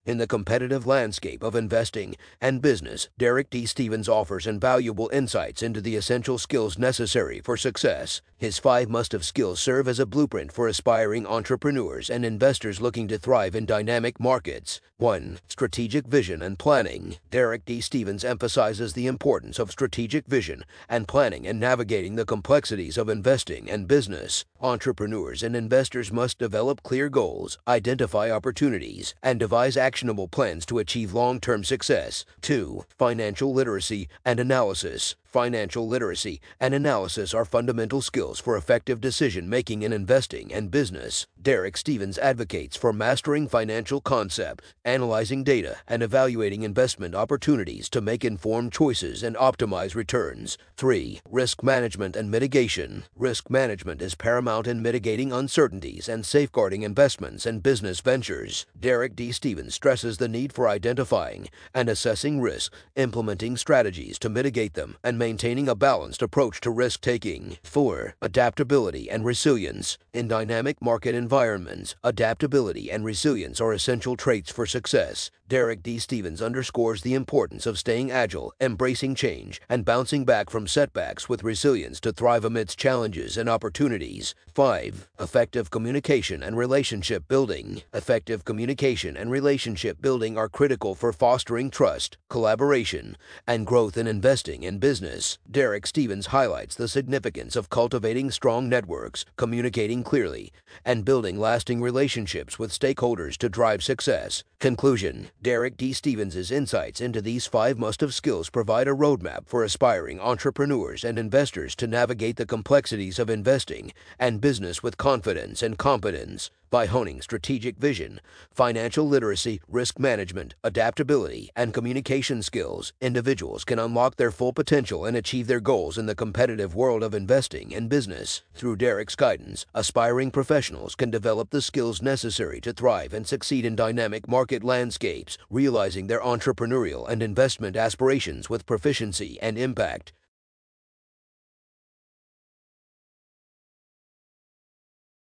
In the competitive landscape of investing and business, Derek D. Stevens offers invaluable insights into the essential skills necessary for success. His 5 must-have skills serve as a blueprint for aspiring entrepreneurs and investors looking to thrive in dynamic markets. 1. Strategic vision and planning. Derek D. Stevens emphasizes the importance of strategic vision and planning in navigating the complexities of investing and business. Entrepreneurs and investors must develop clear goals, identify opportunities, and devise actionable plans to achieve long-term success. 2. Financial literacy and analysis. Financial literacy and analysis are fundamental skills for effective decision-making in investing and business. Derek Stevens advocates for mastering financial concepts, analyzing data, and evaluating investment opportunities to make informed choices and optimize returns. 3. Risk management and mitigation. Risk management is paramount in mitigating uncertainties and safeguarding investments and business ventures. Derek D. Stevens stresses the need for identifying and assessing risks, implementing strategies to mitigate them, and maintaining a balanced approach to risk-taking. 4. Adaptability and resilience. In dynamic market environments, adaptability and resilience are essential traits for success. Derek D. Stevens underscores the importance of staying agile, embracing change, and bouncing back from setbacks with resilience to thrive amidst challenges and opportunities. 5. Effective communication and relationship building. Effective communication and relationship building are critical for fostering trust, collaboration, and growth in investing and business. Derek Stevens highlights the significance of cultivating strong networks, communicating clearly, and building lasting relationships with stakeholders to drive success. Conclusion. Derek D. Stevens' insights into these 5 must-have skills provide a roadmap for aspiring entrepreneurs and investors to navigate the complexities of investing and business with confidence and competence. By honing strategic vision, financial literacy, risk management, adaptability, and communication skills, individuals can unlock their full potential and achieve their goals in the competitive world of investing and business. Through Derek's guidance, aspiring professionals can develop the skills necessary to thrive and succeed in dynamic market landscapes, realizing their entrepreneurial and investment aspirations with proficiency and impact.